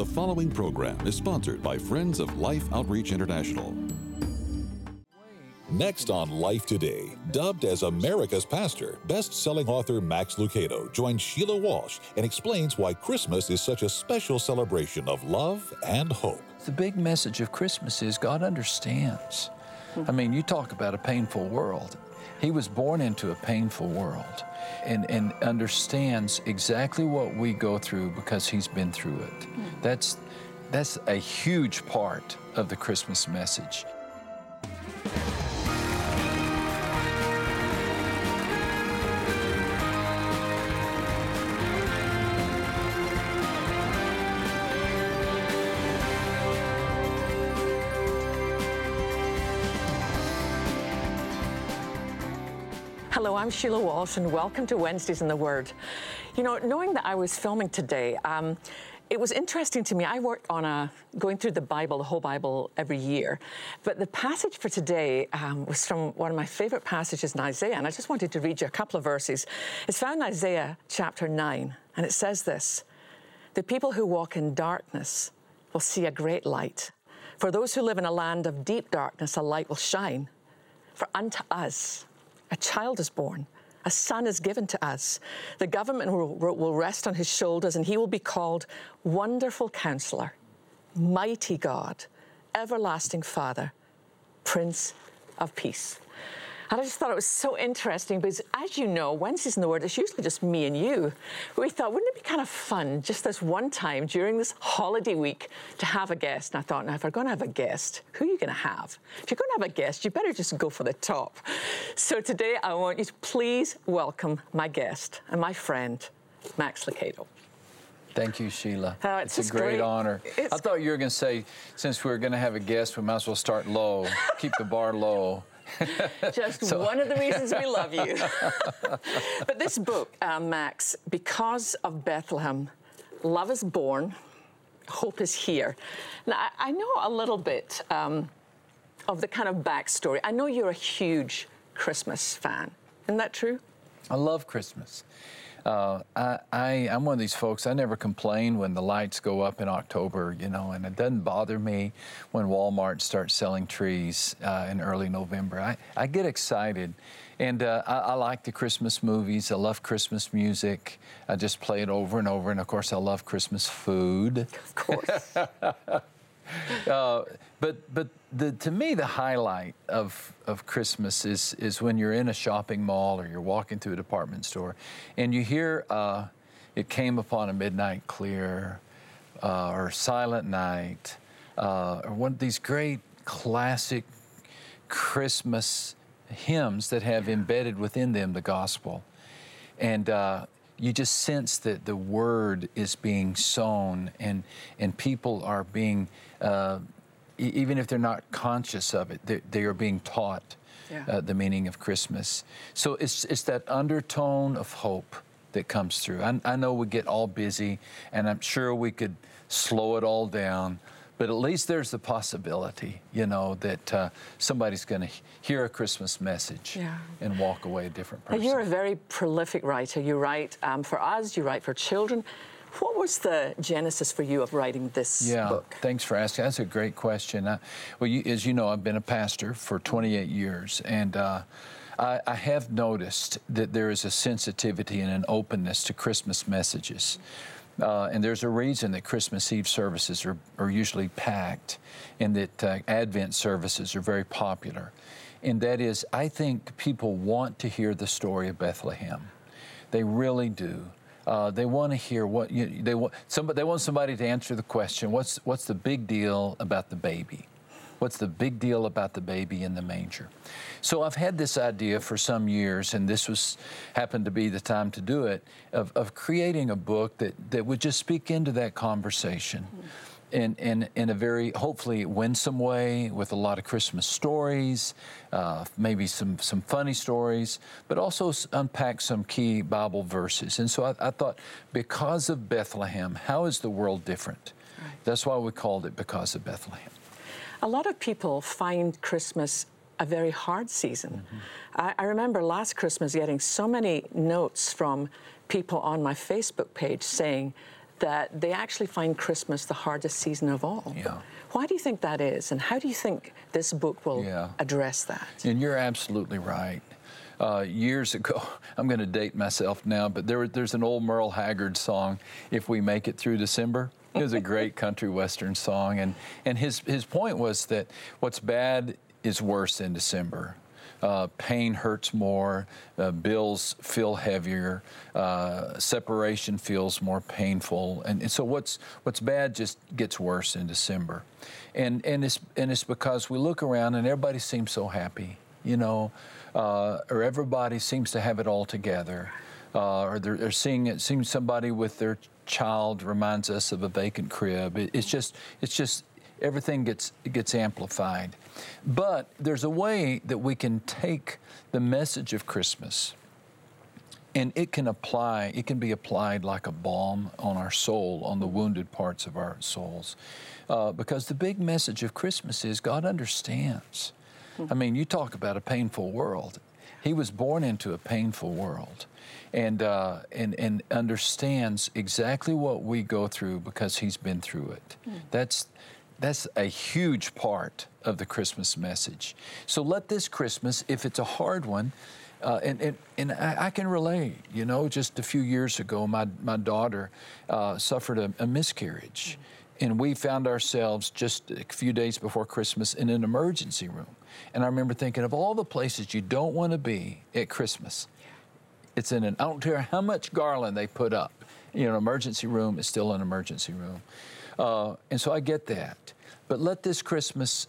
The following program is sponsored by Friends of Life Outreach International. Next on Life Today, dubbed as America's Pastor, best-selling author Max Lucado joins Sheila Walsh and explains why Christmas is such a special celebration of love and hope. The big message of Christmas is God understands. I mean, you talk about a painful world. He was born into a painful world and understands exactly what we go through because he's been through it. That's a huge part of the Christmas message. Hello, I'm Sheila Walsh, and welcome to Wednesdays in the Word. You know, knowing that I was filming today, it was interesting to me. I work on going through the Bible, the whole Bible, every year. But the passage for today was from one of my favorite passages in Isaiah, and I just wanted to read you a couple of verses. It's found in Isaiah chapter 9, and it says this: "The people who walk in darkness will see a great light. For those who live in a land of deep darkness, a light will shine. For unto us a child is born, a son is given to us. The government will rest on his shoulders, and he will be called Wonderful Counselor, Mighty God, Everlasting Father, Prince of Peace." And I just thought it was so interesting because, as you know, Wednesdays in the Word, it's usually just me and you. We thought, wouldn't it be kind of fun just this one time during this holiday week to have a guest? And I thought, now, if we're going to have a guest, who are you going to have? If you're going to have a guest, you better just go for the top. So today, I want you to please welcome my guest and my friend, Max Lucado. Thank you, Sheila. It's a great honor. I thought you were going to say, since we're going to have a guest, we might as well start low, keep the bar low. Just one of the reasons we love you. But this book, Max, Because of Bethlehem, Love is Born, Hope is Here. Now, I know a little bit of the kind of backstory. I know you're a huge Christmas fan. Isn't that true? I love Christmas. I'm one of these folks, I never complain when the lights go up in October, you know, and it doesn't bother me when Walmart starts selling trees in early November. I get excited, and I like the Christmas movies. I love Christmas music. I just play it over and over, and of course I love Christmas food. Of course. But to me, the highlight of Christmas is when you're in a shopping mall or you're walking through a department store and you hear "It Came Upon a Midnight Clear" or "Silent Night," or one of these great classic Christmas hymns that have embedded within them the gospel. And you just sense that the word is being sown and people are being, even if they're not conscious of it, they are being taught the meaning of Christmas. So it's that undertone of hope that comes through. I know we get all busy, and I'm sure we could slow it all down, but at least there's the possibility, you know, that somebody's going to hear a Christmas message and walk away a different person. You're a very prolific writer. You write for us, you write for children. What was the genesis for you of writing this book? Thanks for asking. That's a great question. As you know, I've been a pastor for 28 years, and I have noticed that there is a sensitivity and an openness to Christmas messages. And there's a reason that Christmas Eve services are usually packed and that Advent services are very popular. And that is, I think people want to hear the story of Bethlehem. They really do. They want to hear they want somebody to answer the question, what's the big deal about the baby? What's the big deal about the baby in the manger? So I've had this idea for some years, and this happened to be the time to do it, of creating a book that would just speak into that conversation in a very, hopefully, winsome way, with a lot of Christmas stories, maybe some funny stories, but also unpack some key Bible verses. And so I thought, because of Bethlehem, how is the world different? Right. That's why we called it Because of Bethlehem. A lot of people find Christmas a very hard season. I remember last Christmas getting so many notes from people on my Facebook page saying that they actually find Christmas the hardest season of all. Yeah. Why do you think that is, and how do you think this book will address that? And you're absolutely right. Years ago, I'm going to date myself now, but there's an old Merle Haggard song, "If We Make It Through December." It was a great country western song, and his point was that what's bad is worse in December. Pain hurts more, bills feel heavier, separation feels more painful, and so what's bad just gets worse in December, and it's because we look around and everybody seems so happy, you know, or everybody seems to have it all together, or they're seeing somebody with their child reminds us of a vacant crib. It's just everything gets amplified. But there's a way that we can take the message of Christmas and it can be applied like a balm on our soul, on the wounded parts of our souls. Because the big message of Christmas is God understands. I mean, you talk about a painful world. He was born into a painful world and understands exactly what we go through because he's been through it. That's a huge part of the Christmas message. So let this Christmas, if it's a hard one, and I can relate, you know, just a few years ago, my daughter suffered a miscarriage. And we found ourselves just a few days before Christmas in an emergency room. And I remember thinking, of all the places you don't want to be at Christmas, it's in I don't care how much garland they put up, you know, an emergency room is still an emergency room. And so I get that. But let this Christmas,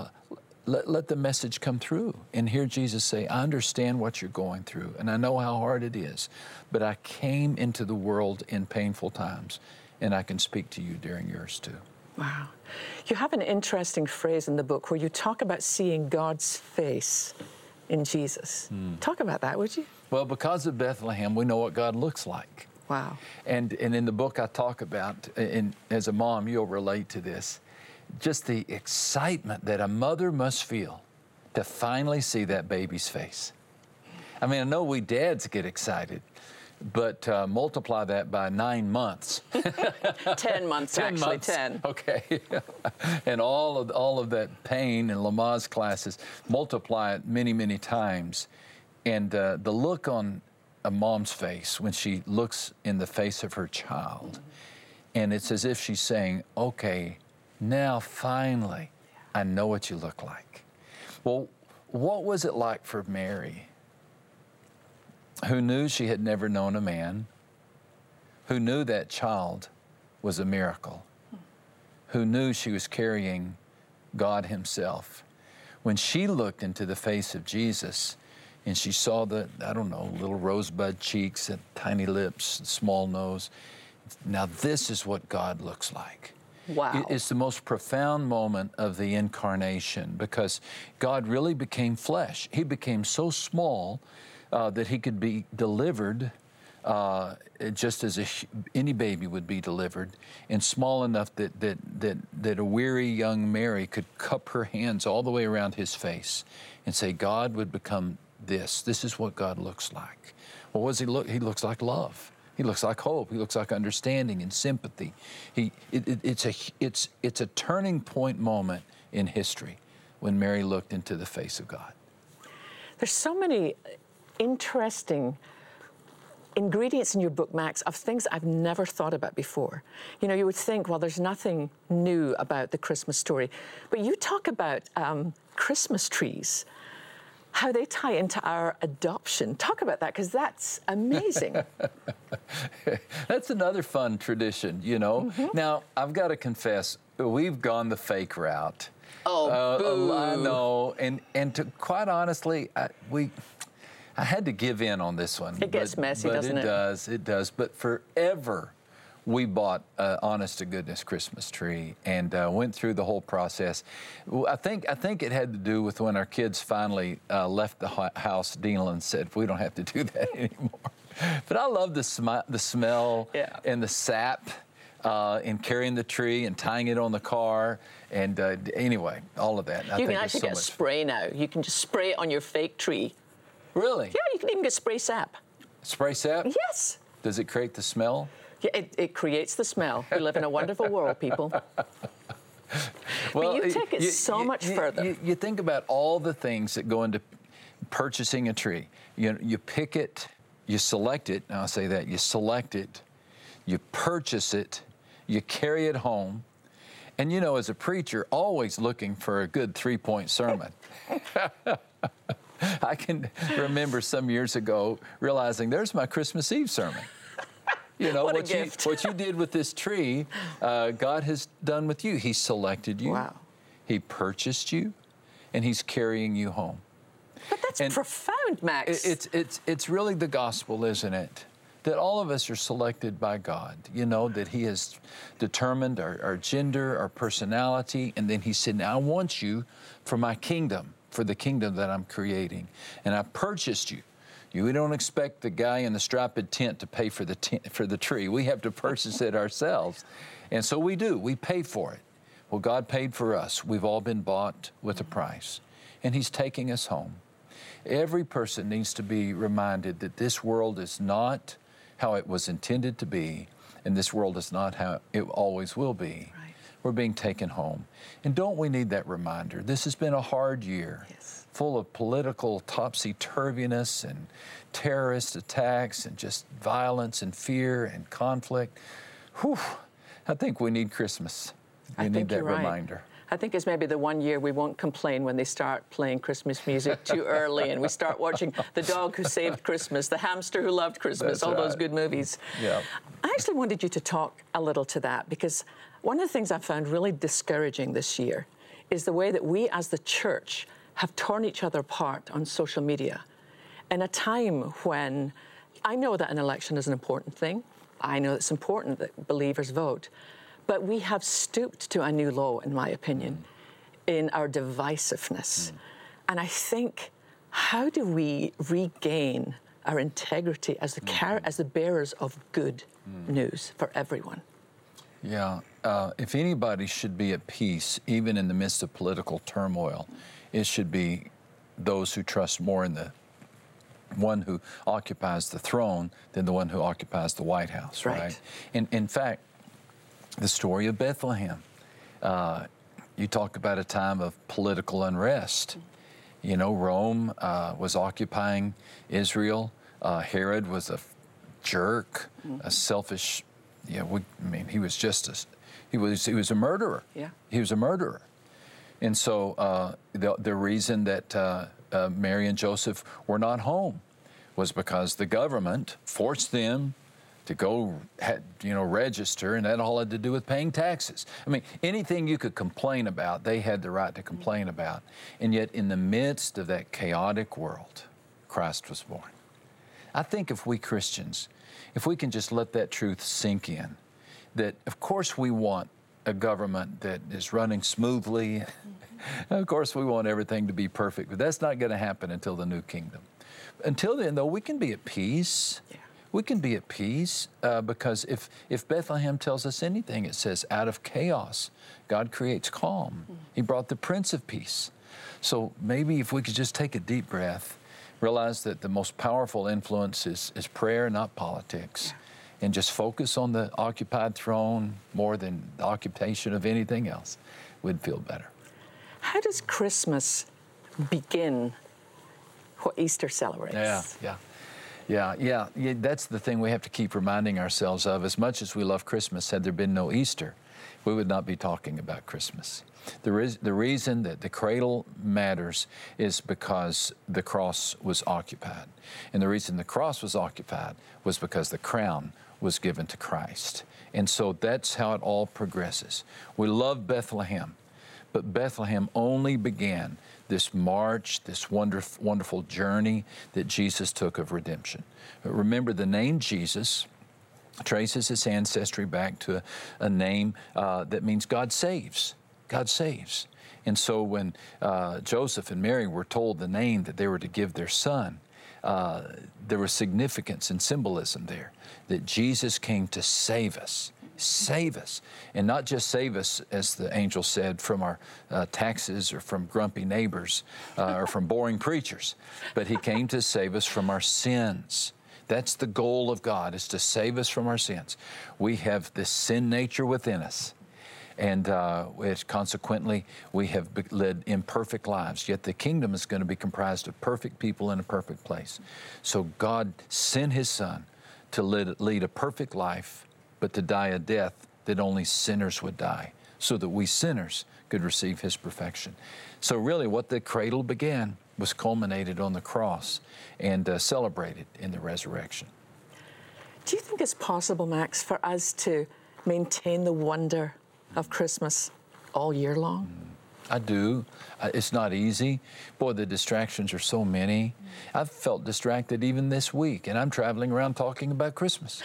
let the message come through and hear Jesus say, I understand what you're going through, and I know how hard it is, but I came into the world in painful times, and I can speak to you during yours too. Wow. You have an interesting phrase in the book where you talk about seeing God's face in Jesus. Talk about that, would you? Well, because of Bethlehem, we know what God looks like. Wow. And in the book I talk about, and as a mom, you'll relate to this, just the excitement that a mother must feel to finally see that baby's face. I mean, I know we dads get excited, but multiply that by 9 months. 10 months, 10 actually, months. 10. Okay. And all of that pain in Lamaze classes, multiply it many, many times. And the look on a mom's face when she looks in the face of her child, and it's as if she's saying, okay, now finally, I know what you look like. Well, what was it like for Mary, who knew she had never known a man, who knew that child was a miracle, who knew she was carrying God himself? When she looked into the face of Jesus and she saw the, little rosebud cheeks and tiny lips, small nose, now this is what God looks like. Wow. It's the most profound moment of the incarnation because God really became flesh. He became so small that he could be delivered just as any baby would be delivered, and small enough that a weary young Mary could cup her hands all the way around his face and say, God would become this. This is what God looks like. Well, what does he look? He looks like love. He looks like hope. He looks like understanding and sympathy. It's a turning point moment in history when Mary looked into the face of God. There's so many interesting ingredients in your book, Max, of things I've never thought about before. You know, you would think, well, there's nothing new about the Christmas story, but you talk about Christmas trees, how they tie into our adoption. Talk about that, because that's amazing. That's another fun tradition, you know. Now, I've got to confess, we've gone the fake route. Oh, boo. I know, and to, quite honestly, I had to give in on this one. It gets messy, doesn't it? It does. But forever, we bought an honest-to-goodness Christmas tree and went through the whole process. I think it had to do with when our kids finally left the house. Dean said, we don't have to do that anymore. But I love the smell and the sap and carrying the tree and tying it on the car. And anyway, all of that. You can actually get spray now. You can just spray it on your fake tree. Really? Yeah, you can even get spray sap. Spray sap? Yes. Does it create the smell? Yeah, it creates the smell. We live in a wonderful world, people. Well, but you take it so much further. You think about all the things that go into purchasing a tree. You pick it, you select it. I'll say that. You select it, you purchase it, you carry it home. And as a preacher, always looking for a good 3-point sermon. I can remember some years ago realizing there's my Christmas Eve sermon. What a gift. What you did with this tree, God has done with you. He selected you. Wow. He purchased you, and He's carrying you home. But that's profound, Max. It's really the gospel, isn't it? That all of us are selected by God, that He has determined our gender, our personality, and then He said, now I want you for my kingdom, for the kingdom that I'm creating, and I purchased you. We don't expect the guy in the striped tent to pay for the tree. We have to purchase it ourselves, and so we do. We pay for it. Well, God paid for us. We've all been bought with a price, and He's taking us home. Every person needs to be reminded that this world is not how it was intended to be, and this world is not how it always will be. Right. We're being taken home. And don't we need that reminder? This has been a hard year, yes, full of political topsy-turviness and terrorist attacks and just violence and fear and conflict. Whew, I think we need Christmas. We need that reminder. I think it's maybe the one year we won't complain when they start playing Christmas music too early and we start watching The Dog Who Saved Christmas, The Hamster Who Loved Christmas, all those good movies. Yeah. I actually wanted you to talk a little to that because one of the things I found really discouraging this year is the way that we as the church have torn each other apart on social media in a time when I know that an election is an important thing. I know it's important that believers vote. But we have stooped to a new low, in my opinion, in our divisiveness. And I think, how do we regain our integrity as the bearers of good news for everyone? Yeah. If anybody should be at peace, even in the midst of political turmoil, it should be those who trust more in the one who occupies the throne than the one who occupies the White House, right? And in fact, the story of Bethlehem. You talk about a time of political unrest. Rome was occupying Israel. Herod was a jerk, a selfish. He was just he was a murderer. Yeah. He was a murderer. And so the reason that Mary and Joseph were not home was because the government forced them to go, register, and that all had to do with paying taxes. Anything you could complain about, they had the right to complain about. And yet, in the midst of that chaotic world, Christ was born. I think if we Christians, if we can just let that truth sink in, that of course we want a government that is running smoothly. Of course we want everything to be perfect, but that's not going to happen until the new kingdom. Until then, though, we can be at peace. Yeah. We can be at peace because if Bethlehem tells us anything, it says, out of chaos, God creates calm. He brought the Prince of Peace. So maybe if we could just take a deep breath, realize that the most powerful influence is prayer, not politics, and just focus on the occupied throne more than the occupation of anything else, we'd feel better. How does Christmas begin what Easter celebrates? Yeah, that's the thing we have to keep reminding ourselves of. As much as we love Christmas, had there been no Easter, we would not be talking about Christmas. The reason that the cradle matters is because the cross was occupied. And the reason the cross was occupied was because the crown was given to Christ. And so that's how it all progresses. We love Bethlehem, but Bethlehem only began this march, this wonderful journey that Jesus took of redemption. Remember, the name Jesus traces its ancestry back to a name that means God saves. God saves. And so when Joseph and Mary were told the name that they were to give their son, there was significance and symbolism there, that Jesus came to save us. Save us. And not just save us, as the angel said, from our taxes or from grumpy neighbors or from boring preachers, but he came to save us from our sins. That's the goal of God, is to save us from our sins. We have this sin nature within us. And consequently, we have led imperfect lives. Yet the kingdom is going to be comprised of perfect people in a perfect place. So God sent His Son to lead a perfect life, but to die a death that only sinners would die, so that we sinners could receive His perfection. So really what the cradle began was culminated on the cross and celebrated in the resurrection. Do you think it's possible, Max, for us to maintain the wonder of Christmas all year long? I do. It's not easy. Boy, the distractions are so many. I've felt distracted even this week, and I'm traveling around talking about Christmas.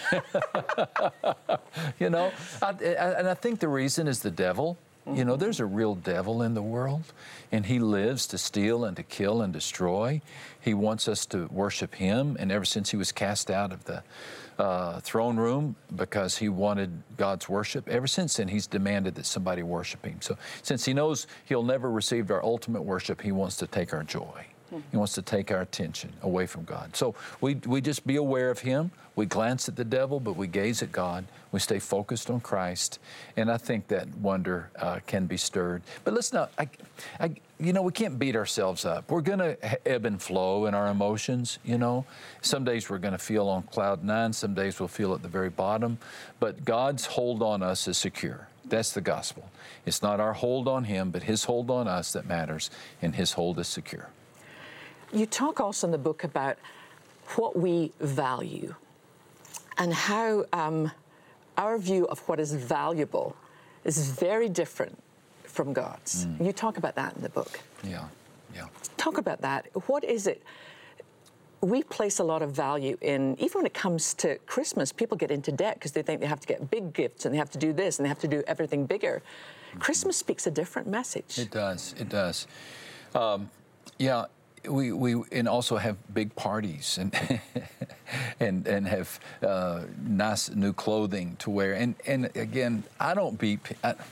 You know, and I think the reason is the devil. You know, there's a real devil in the world, and he lives to steal and to kill and destroy. He wants us to worship him, and ever since he was cast out of the throne room because he wanted God's worship, ever since then he's demanded that somebody worship him. So since he knows he'll never receive our ultimate worship, he wants to take our joy. He wants to take our attention away from God. So we just be aware of him. We glance at the devil, but we gaze at God. We stay focused on Christ. And I think that wonder can be stirred. But let's not, you know, we can't beat ourselves up. We're going to ebb and flow in our emotions, you know. Some days we're going to feel on cloud nine. Some days we'll feel at the very bottom. But God's hold on us is secure. That's the gospel. It's not our hold on him, but his hold on us that matters, and his hold is secure. You talk also in the book about what we value and how our view of what is valuable is very different from God's. You talk about that in the book. Yeah. Talk about that. What is it? We place a lot of value in, even when it comes to Christmas, people get into debt because they think they have to get big gifts and they have to do this and they have to do everything bigger. Christmas speaks a different message. It does. It does. Yeah. We and also have big parties and have nice new clothing to wear. And again, I don't beat.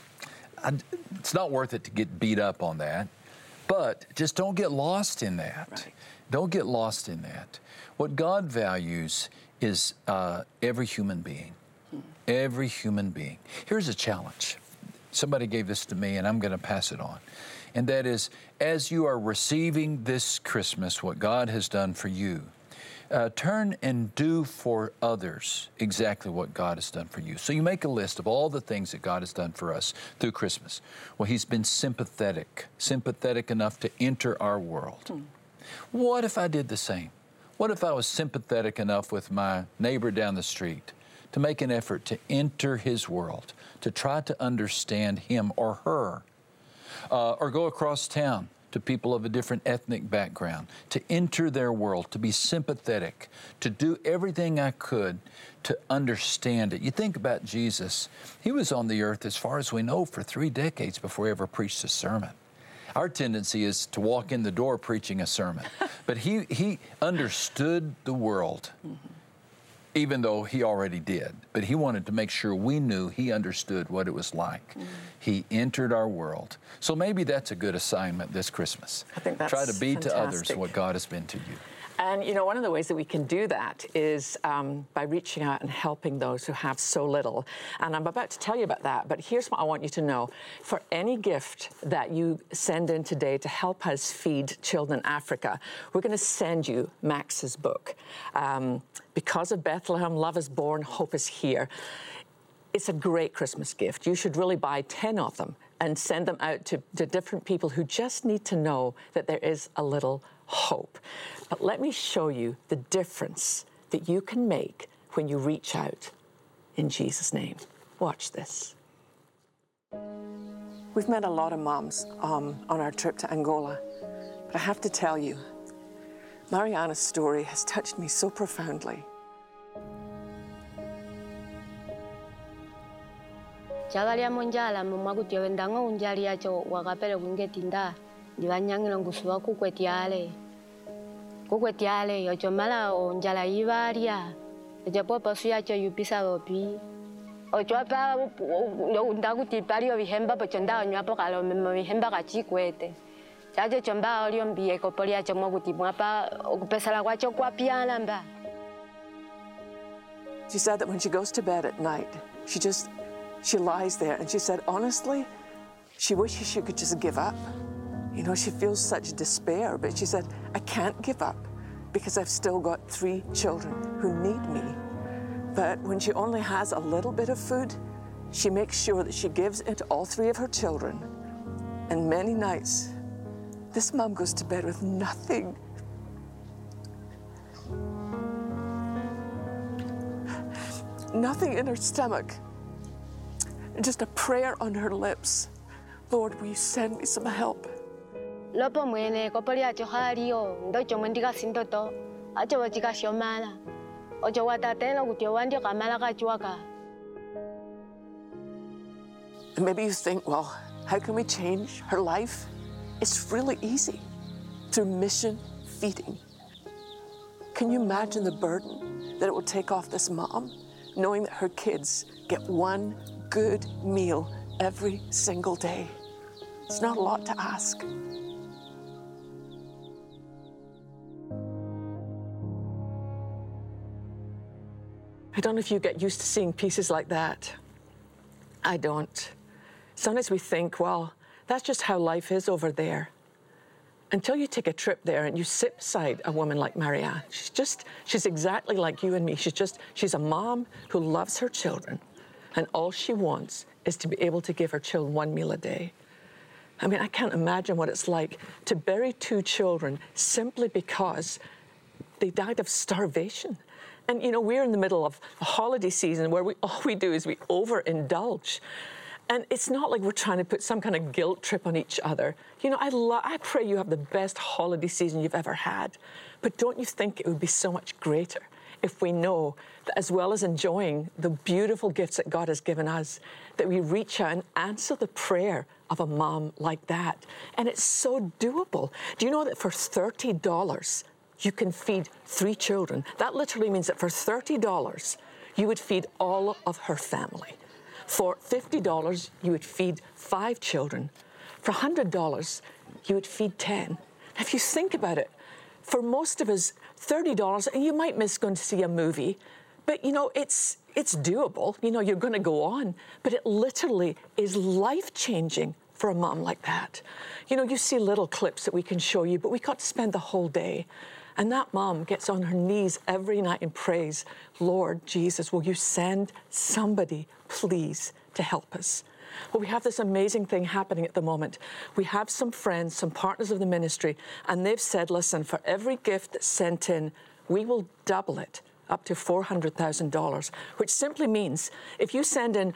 It's not worth it to get beat up on that, but just don't get lost in that. Right. Don't get lost in that. What God values is every human being. Every human being. Here's a challenge. Somebody gave this to me, and I'm going to pass it on. And that is, as you are receiving this Christmas what God has done for you, turn and do for others exactly what God has done for you. So you make a list of all the things that God has done for us through Christmas. Well, he's been sympathetic enough to enter our world. What if I did the same? What if I was sympathetic enough with my neighbor down the street to make an effort to enter his world, to try to understand him or her? Or go across town to people of a different ethnic background, to enter their world, to be sympathetic, to do everything I could to understand it. You think about Jesus. He was on the earth, as far as we know, for 3 decades before he ever preached a sermon. Our tendency is to walk in the door preaching a sermon. But he understood the world, even though he already did. But he wanted to make sure we knew he understood what it was like. He entered our world. So maybe that's a good assignment this Christmas. I think that's Try to be fantastic. to others what God has been to you. And, you know, one of the ways that we can do that is by reaching out and helping those who have so little. And I'm about to tell you about that, but here's what I want you to know. For any gift that you send in today to help us feed children in Africa, we're going to send you Max's book. Because of Bethlehem, Love is Born, Hope is Here. It's a great Christmas gift. You should really buy 10 of them and send them out to different people who just need to know that there is a little hope. But let me show you the difference that you can make when you reach out in Jesus' name. Watch this. We've met a lot of moms on our trip to Angola, but I have to tell you, Mariana's story has touched me so profoundly. Jagalia monjala mamaguti wendanga unjali acho wakapele kungetinda ndivanyangila ngusuwa kukwetiale yocho mala onjala ivaria ocho popo suyacho yupisa bopi ocho apa ndaguti palio vihemba pocho nda nywapo kalo memo vihemba kachikwete chacho chomba olio mbie kopolia chomo kuti mwapa okupesala kwacho kwapiana mba She said that when she goes to bed at night, she lies there, and she said, honestly, she wishes she could just give up. You know, she feels such despair, but she said, I can't give up because I've still got 3 children who need me. But when she only has a little bit of food, she makes sure that she gives it to all 3 of her children. And many nights, this mom goes to bed with nothing. Nothing in her stomach, just a prayer on her lips. Lord, will you send me some help? Lopo mwene kopoli acho halio ndo chomo ndika sindoto acho wachika shomala ocho watatelo kutio wandio kamala kachuaka. And maybe you think, well, how can we change her life? It's really easy, through mission feeding. Can you imagine the burden that it will take off this mom, knowing that her kids get 1 good meal every single day? It's not a lot to ask. I don't know if you get used to seeing pieces like that. I don't. Sometimes we think, well, that's just how life is over there. Until you take a trip there and you sit beside a woman like Marianne. She's exactly like you and me. She's a mom who loves her children, and all she wants is to be able to give her children 1 meal a day. I mean, I can't imagine what it's like to bury 2 children simply because they died of starvation. And, you know, we're in the middle of a holiday season where all we do is we overindulge. And it's not like we're trying to put some kind of guilt trip on each other. You know, I pray you have the best holiday season you've ever had. But don't you think it would be so much greater if we know that as well as enjoying the beautiful gifts that God has given us, that we reach out and answer the prayer of a mom like that? And it's so doable. Do you know that for $30, you can feed 3 children? That literally means that for $30, you would feed all of her family. For $50, you would feed 5 children. For $100, you would feed 10. If you think about it, for most of us, $30, and you might miss going to see a movie, but you know, it's doable. You know, you're going to go on, but it literally is life-changing for a mom like that. You know, you see little clips that we can show you, but we got to spend the whole day. And that mom gets on her knees every night and prays, Lord Jesus, will you send somebody, please, to help us? Well, we have this amazing thing happening at the moment. We have some friends, some partners of the ministry, and they've said, listen, for every gift that's sent in, we will double it up to $400,000, which simply means if you send in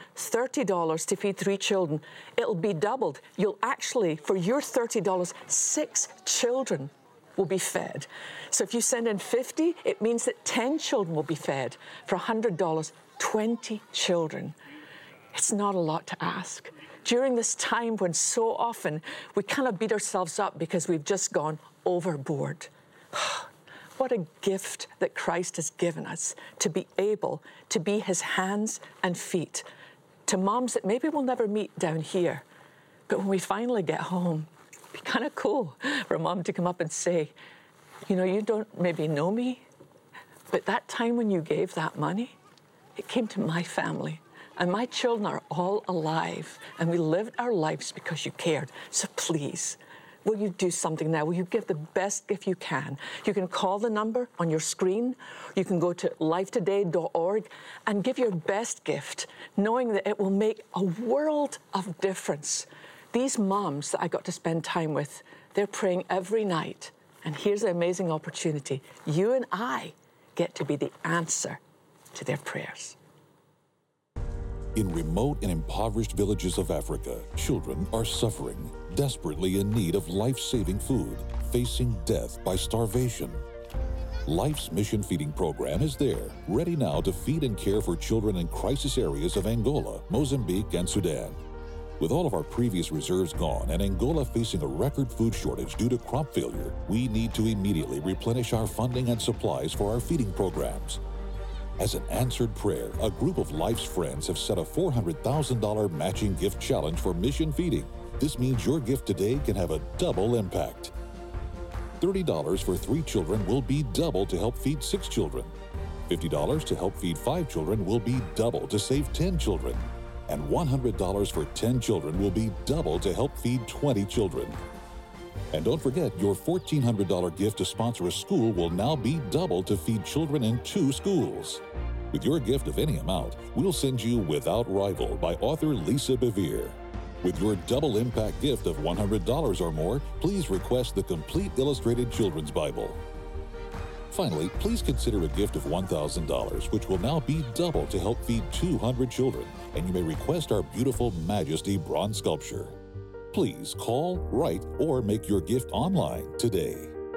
$30 to feed 3 children, it'll be doubled. You'll actually, for your $30, 6 children will be fed. So if you send in 50, it means that 10 children will be fed. For $100, 20 children. It's not a lot to ask. During this time when so often we kind of beat ourselves up because we've just gone overboard. What a gift that Christ has given us to be able to be his hands and feet to moms that maybe we'll never meet down here. But when we finally get home, it'd be kind of cool for a mom to come up and say, you know, you don't maybe know me, but that time when you gave that money, it came to my family. And my children are all alive, and we lived our lives because you cared. So please, will you do something now? Will you give the best gift you can? You can call the number on your screen. You can go to lifetoday.org and give your best gift, knowing that it will make a world of difference. These moms that I got to spend time with, they're praying every night. And here's the amazing opportunity. You and I get to be the answer to their prayers. In remote and impoverished villages of Africa, children are suffering, desperately in need of life-saving food, facing death by starvation. Life's Mission Feeding Program is there, ready now to feed and care for children in crisis areas of Angola, Mozambique, and Sudan. With all of our previous reserves gone and Angola facing a record food shortage due to crop failure, we need to immediately replenish our funding and supplies for our feeding programs. As an answered prayer, a group of Life's friends have set a $400,000 matching gift challenge for mission feeding. This means your gift today can have a double impact. $30 for 3 children will be double to help feed 6 children. $50 to help feed 5 children will be double to save 10 children. And $100 for 10 children will be double to help feed 20 children. And don't forget, your $1,400 gift to sponsor a school will now be double to feed children in 2 schools. With your gift of any amount, we'll send you Without Rival by author Lisa Bevere. With your double impact gift of $100 or more, please request the complete illustrated children's Bible. Finally, please consider a gift of $1,000, which will now be double to help feed 200 children, and you may request our beautiful Majesty bronze sculpture. Please call, write, or make your gift online today.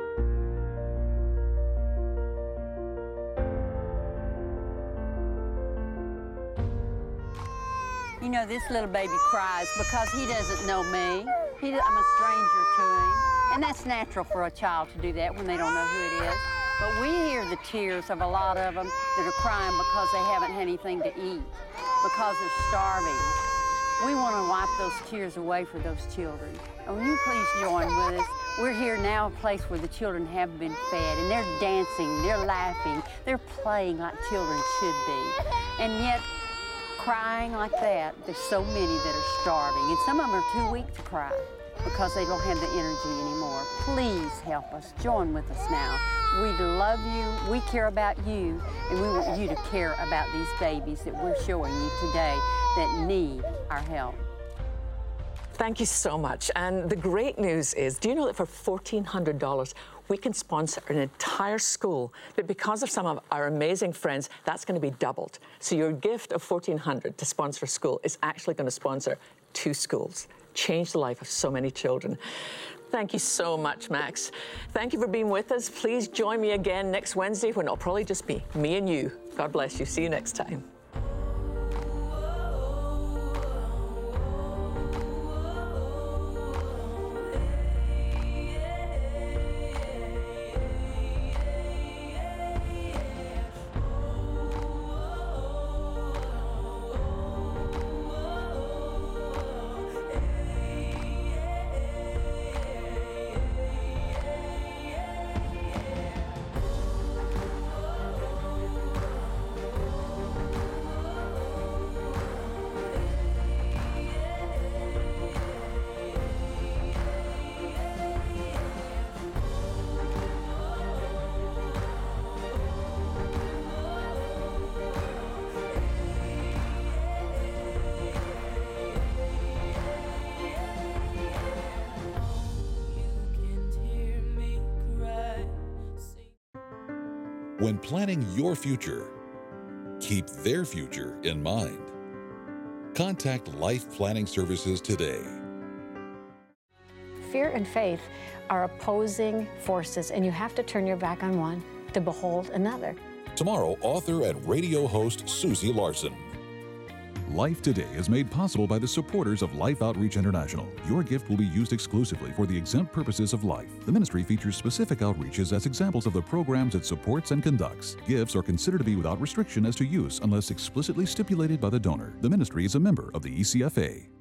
You know, this little baby cries because he doesn't know me. I'm a stranger to him. And that's natural for a child to do that when they don't know who it is. But we hear the tears of a lot of them that are crying because they haven't had anything to eat, because they're starving. We want to wipe those tears away for those children. And will you please join with us? We're here now, a place where the children have been fed, and they're dancing, they're laughing, they're playing like children should be. And yet, crying like that, there's so many that are starving, and some of them are too weak to cry because they don't have the energy anymore. Please help us. Join with us now. We love you, we care about you, and we want you to care about these babies that we're showing you today that need our help. Thank you so much. And the great news is, do you know that for $1,400, we can sponsor an entire school? But because of some of our amazing friends, that's going to be doubled. So your gift of $1,400 to sponsor a school is actually going to sponsor 2 schools. Change the life of so many children. Thank you so much, Max. Thank you for being with us. Please join me again next Wednesday when it'll probably just be me and you. God bless you. See you next time. When planning your future, keep their future in mind. Contact Life Planning Services today. Fear and faith are opposing forces, and you have to turn your back on one to behold another. Tomorrow, author and radio host Susie Larson. Life Today is made possible by the supporters of Life Outreach International. Your gift will be used exclusively for the exempt purposes of life. The ministry features specific outreaches as examples of the programs it supports and conducts. Gifts are considered to be without restriction as to use unless explicitly stipulated by the donor. The ministry is a member of the ECFA.